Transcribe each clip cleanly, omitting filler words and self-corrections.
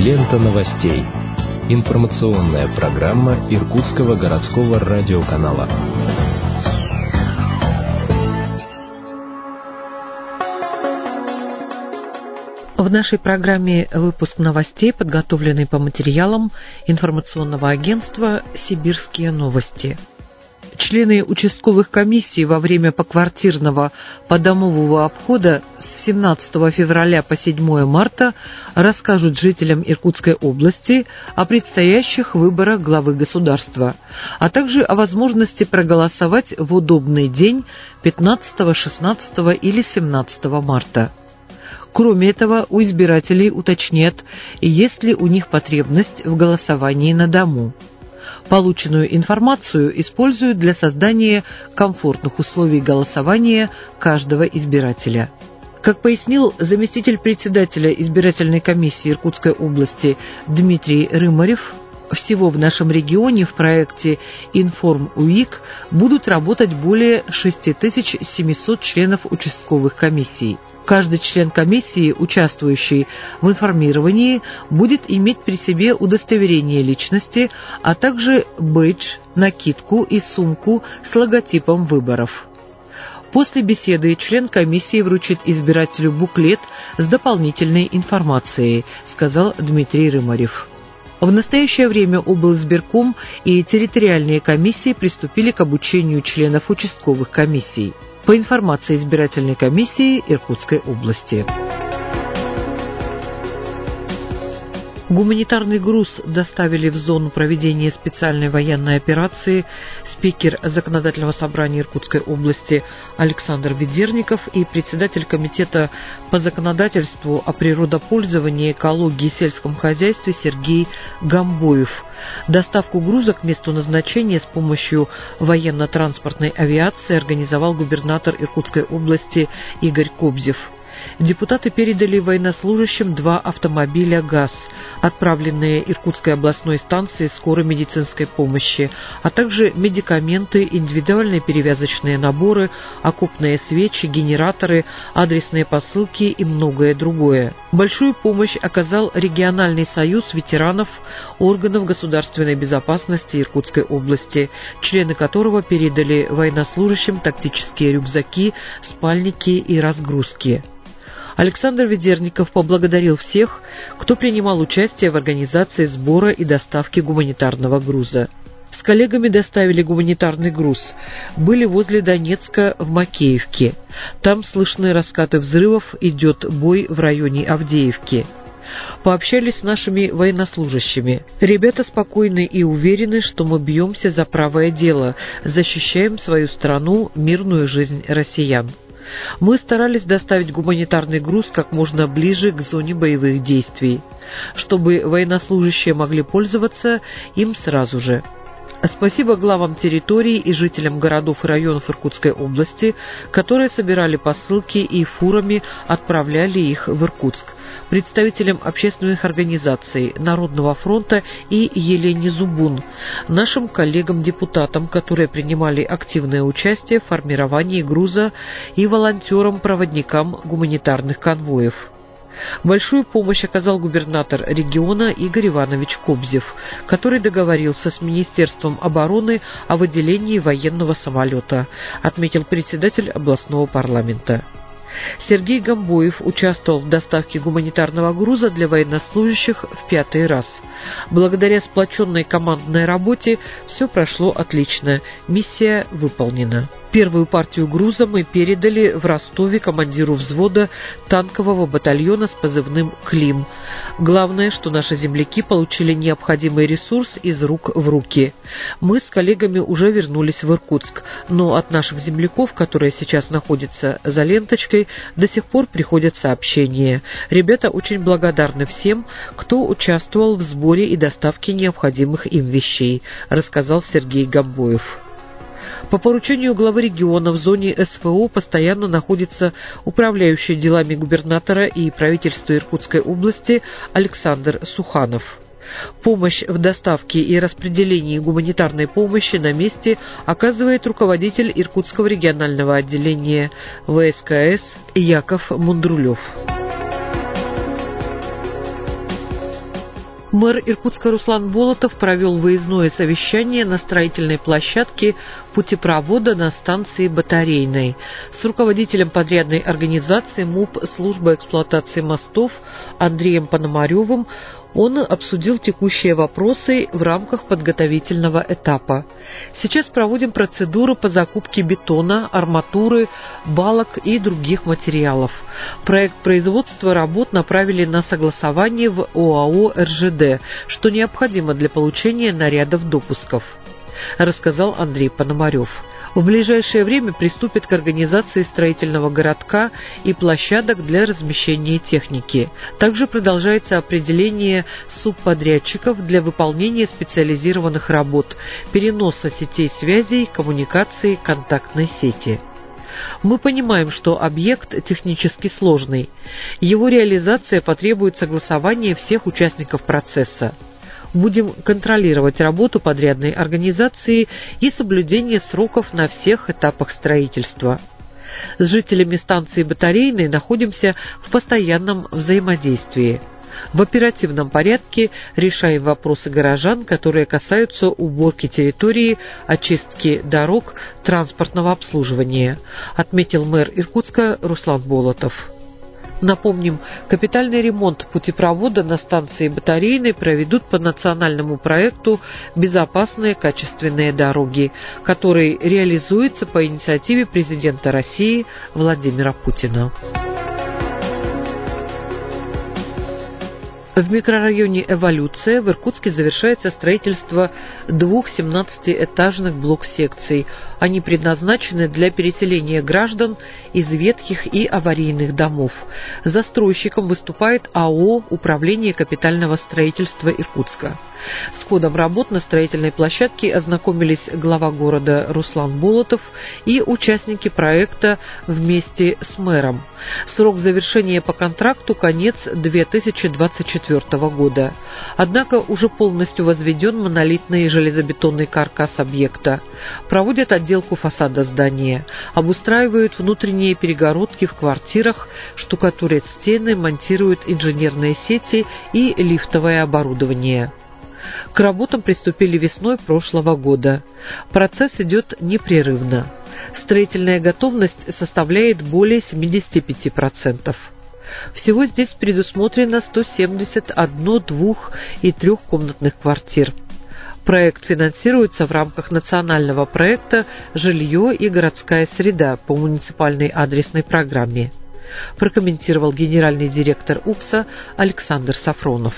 Лента новостей. Информационная программа Иркутского городского радиоканала. В нашей программе выпуск новостей, подготовленный по материалам информационного агентства «Сибирские новости». Члены участковых комиссий во время поквартирного подомового обхода с 17 февраля по 7 марта расскажут жителям Иркутской области о предстоящих выборах главы государства, а также о возможности проголосовать в удобный день 15, 16 или 17 марта. Кроме этого, у избирателей уточнят, есть ли у них потребность в голосовании на дому. Полученную информацию используют для создания комфортных условий голосования каждого избирателя. Как пояснил заместитель председателя избирательной комиссии Иркутской области Дмитрий Рымарев, всего в нашем регионе в проекте «Информ-УИК» будут работать более 6700 членов участковых комиссий. Каждый член комиссии, участвующий в информировании, будет иметь при себе удостоверение личности, а также бейдж, накидку и сумку с логотипом выборов. После беседы член комиссии вручит избирателю буклет с дополнительной информацией, сказал Дмитрий Рымарев. В настоящее время облсбирком и территориальные комиссии приступили к обучению членов участковых комиссий. По информации избирательной комиссии Иркутской области. Гуманитарный груз доставили в зону проведения специальной военной операции спикер Законодательного собрания Иркутской области Александр Ведерников и председатель Комитета по законодательству о природопользовании, экологии и сельском хозяйстве Сергей Гамбоев. Доставку груза к месту назначения с помощью военно-транспортной авиации организовал губернатор Иркутской области Игорь Кобзев. Депутаты передали военнослужащим 2 автомобиля ГАЗ, отправленные Иркутской областной станцией скорой медицинской помощи, а также медикаменты, индивидуальные перевязочные наборы, окопные свечи, генераторы, адресные посылки и многое другое. Большую помощь оказал региональный союз ветеранов органов государственной безопасности Иркутской области, члены которого передали военнослужащим тактические рюкзаки, спальники и разгрузки. Александр Ведерников поблагодарил всех, кто принимал участие в организации сбора и доставки гуманитарного груза. С коллегами доставили гуманитарный груз. Были возле Донецка в Макеевке. Там слышны раскаты взрывов, идет бой в районе Авдеевки. Пообщались с нашими военнослужащими. Ребята спокойны и уверены, что мы бьемся за правое дело, защищаем свою страну, мирную жизнь россиян. Мы старались доставить гуманитарный груз как можно ближе к зоне боевых действий, чтобы военнослужащие могли пользоваться им сразу же. Спасибо главам территорий и жителям городов и районов Иркутской области, которые собирали посылки и фурами отправляли их в Иркутск, представителям общественных организаций, Народного фронта и Елене Зубун, нашим коллегам-депутатам, которые принимали активное участие в формировании груза, и волонтерам-проводникам гуманитарных конвоев. Большую помощь оказал губернатор региона Игорь Иванович Кобзев, который договорился с Министерством обороны о выделении военного самолета, отметил председатель областного парламента. Сергей Гамбоев участвовал в доставке гуманитарного груза для военнослужащих в 5-й раз. Благодаря сплоченной командной работе все прошло отлично, миссия выполнена. Первую партию груза мы передали в Ростове командиру взвода танкового батальона с позывным «Клим». Главное, что наши земляки получили необходимый ресурс из рук в руки. Мы с коллегами уже вернулись в Иркутск, но от наших земляков, которые сейчас находятся за ленточкой, до сих пор приходят сообщения. Ребята очень благодарны всем, кто участвовал в сборе и доставке необходимых им вещей, рассказал Сергей Гамбоев. По поручению главы региона в зоне СВО постоянно находится управляющий делами губернатора и правительства Иркутской области Александр Суханов. Помощь в доставке и распределении гуманитарной помощи на месте оказывает руководитель Иркутского регионального отделения ВСКС Яков Мундрулев. Мэр Иркутска Руслан Болотов провел выездное совещание на строительной площадке путепровода на станции Батарейной с руководителем подрядной организации МУП «Служба эксплуатации мостов» Андреем Пономаревым. Он обсудил текущие вопросы в рамках подготовительного этапа. Сейчас проводим процедуру по закупке бетона, арматуры, балок и других материалов. Проект производства работ направили на согласование в ОАО «РЖД», что необходимо для получения нарядов допусков, рассказал Андрей Пономарев. В ближайшее время приступит к организации строительного городка и площадок для размещения техники. Также продолжается определение субподрядчиков для выполнения специализированных работ, переноса сетей связей, коммуникации, контактной сети. Мы понимаем, что объект технически сложный. Его реализация потребует согласования всех участников процесса. Будем контролировать работу подрядной организации и соблюдение сроков на всех этапах строительства. С жителями станции Батарейной находимся в постоянном взаимодействии. В оперативном порядке решаем вопросы горожан, которые касаются уборки территории, очистки дорог, транспортного обслуживания, отметил мэр Иркутска Руслан Болотов. Напомним, капитальный ремонт путепровода на станции Батарейной проведут по национальному проекту «Безопасные качественные дороги», который реализуется по инициативе президента России Владимира Путина. В микрорайоне «Эволюция» в Иркутске завершается строительство 2 17-этажных блок-секций. Они предназначены для переселения граждан из ветхих и аварийных домов. Застройщиком выступает АО «Управление капитального строительства Иркутска». С ходом работ на строительной площадке ознакомились глава города Руслан Болотов и участники проекта вместе с мэром. Срок завершения по контракту – конец 2024 года. Однако уже полностью возведен монолитный железобетонный каркас объекта. Проводят отделку фасада здания, обустраивают внутренние перегородки в квартирах, штукатурят стены, монтируют инженерные сети и лифтовое оборудование. К работам приступили весной прошлого года. Процесс идет непрерывно. Строительная готовность составляет более 75%. Всего здесь предусмотрено 171 двух- и трехкомнатных квартир. Проект финансируется в рамках национального проекта «Жилье и городская среда» по муниципальной адресной программе, прокомментировал генеральный директор УКСа Александр Сафронов.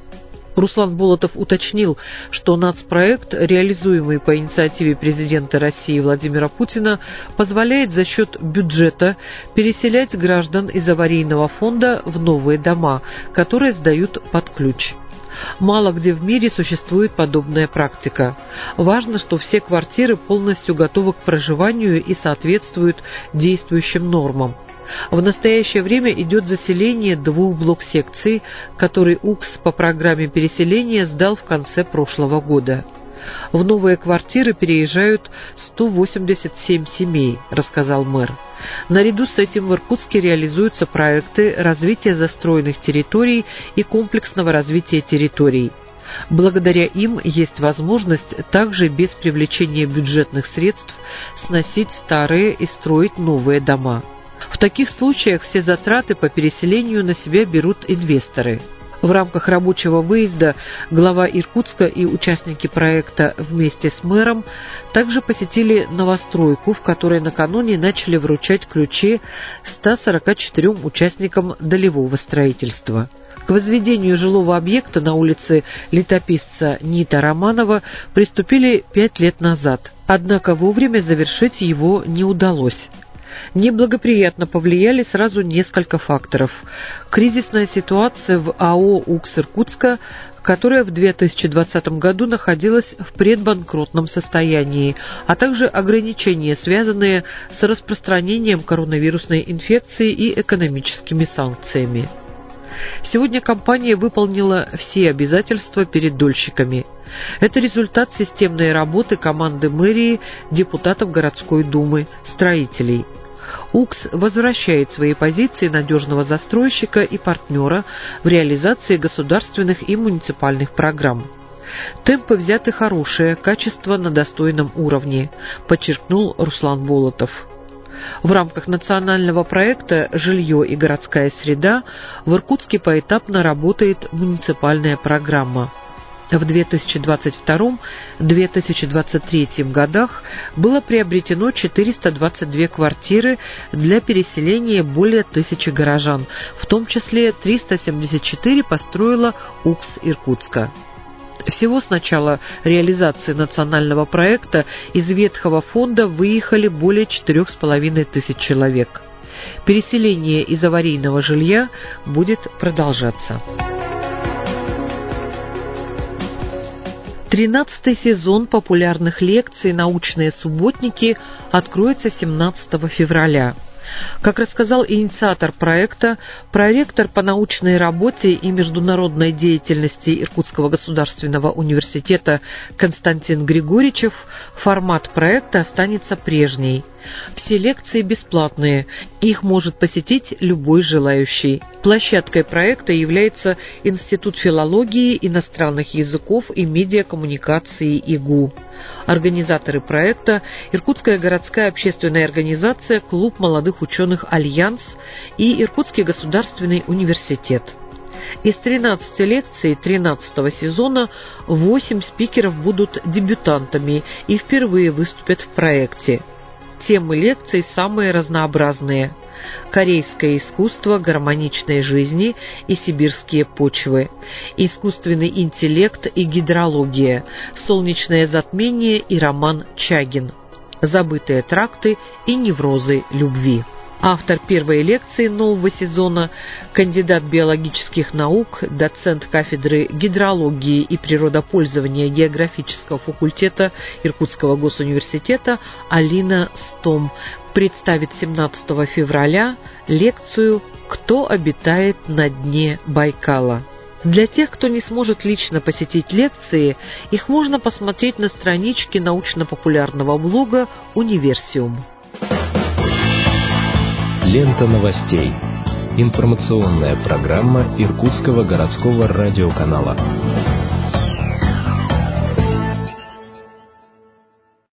Руслан Болотов уточнил, что нацпроект, реализуемый по инициативе президента России Владимира Путина, позволяет за счет бюджета переселять граждан из аварийного фонда в новые дома, которые сдают под ключ. Мало где в мире существует подобная практика. Важно, что все квартиры полностью готовы к проживанию и соответствуют действующим нормам. В настоящее время идет заселение 2 блок-секций, которые УКС по программе переселения сдал в конце прошлого года. В новые квартиры переезжают 187 семей, рассказал мэр. Наряду с этим в Иркутске реализуются проекты развития застроенных территорий и комплексного развития территорий. Благодаря им есть возможность также без привлечения бюджетных средств сносить старые и строить новые дома. В таких случаях все затраты по переселению на себя берут инвесторы. В рамках рабочего выезда глава Иркутска и участники проекта вместе с мэром также посетили новостройку, в которой накануне начали вручать ключи 144 участникам долевого строительства. К возведению жилого объекта на улице летописца Нита Романова приступили 5 лет назад, однако вовремя завершить его не удалось. Неблагоприятно повлияли сразу несколько факторов. Кризисная ситуация в АО «УКС Иркутска», которая в 2020 году находилась в предбанкротном состоянии, а также ограничения, связанные с распространением коронавирусной инфекции и экономическими санкциями. Сегодня компания выполнила все обязательства перед дольщиками. Это результат системной работы команды мэрии, депутатов городской думы, строителей. УКС возвращает свои позиции надежного застройщика и партнера в реализации государственных и муниципальных программ. Темпы взяты хорошие, качество на достойном уровне, подчеркнул Руслан Болотов. В рамках национального проекта «Жилье и городская среда» в Иркутске поэтапно работает муниципальная программа. В 2022-2023 годах было приобретено 422 квартиры для переселения более 1000 горожан, в том числе 374 построила УКС Иркутска. Всего с начала реализации национального проекта из ветхого фонда выехали более 4500 человек. Переселение из аварийного жилья будет продолжаться. 13-й сезон популярных лекций «Научные субботники» откроется 17 февраля. Как рассказал инициатор проекта, проректор по научной работе и международной деятельности Иркутского государственного университета Константин Григоричев, формат проекта останется прежний. Все лекции бесплатные, их может посетить любой желающий. Площадкой проекта является Институт филологии, иностранных языков и медиакоммуникации ИГУ. Организаторы проекта – Иркутская городская общественная организация «Клуб молодых ученых Альянс» и Иркутский государственный университет. Из 13 лекций 13-го сезона 8 спикеров будут дебютантами и впервые выступят в проекте. Темы лекций самые разнообразные: корейское искусство гармоничной жизни и сибирские почвы, искусственный интеллект и гидрология, солнечное затмение и роман Чагин, забытые тракты и неврозы любви. Автор первой лекции нового сезона – кандидат биологических наук, доцент кафедры гидрологии и природопользования географического факультета Иркутского госуниверситета Алина Стом представит 17 февраля лекцию «Кто обитает на дне Байкала». Для тех, кто не сможет лично посетить лекции, их можно посмотреть на страничке научно-популярного блога «Универсиум». Лента новостей. Информационная программа Иркутского городского радиоканала.